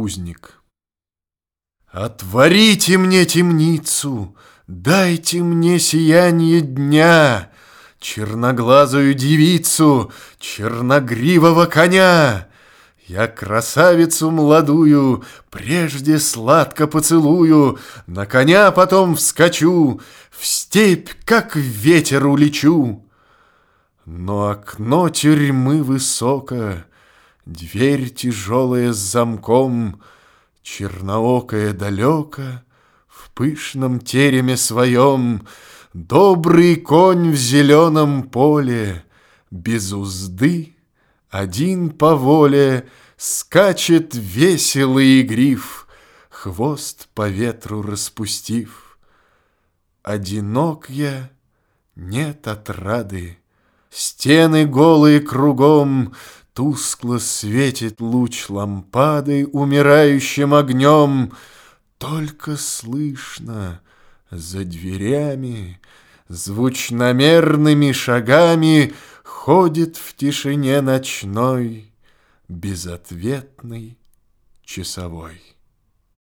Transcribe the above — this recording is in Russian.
узник. Отворите мне темницу, дайте мне сияние дня, черноглазую девицу, черногривого коня. Я красавицу молодую прежде сладко поцелую, на коня потом вскочу, в степь, как ветер, улечу. Но окно тюрьмы высоко, дверь тяжелая с замком, черноокая далеко, в пышном тереме своем, добрый конь в зеленом поле, без узды, один по воле, скачет весело и игрив, хвост по ветру распустив. Одинок я, нет отрады, стены голые кругом, тускло светит луч лампады умирающим огнем. Только слышно за дверями звучномерными шагами ходит в тишине ночной безответный часовой.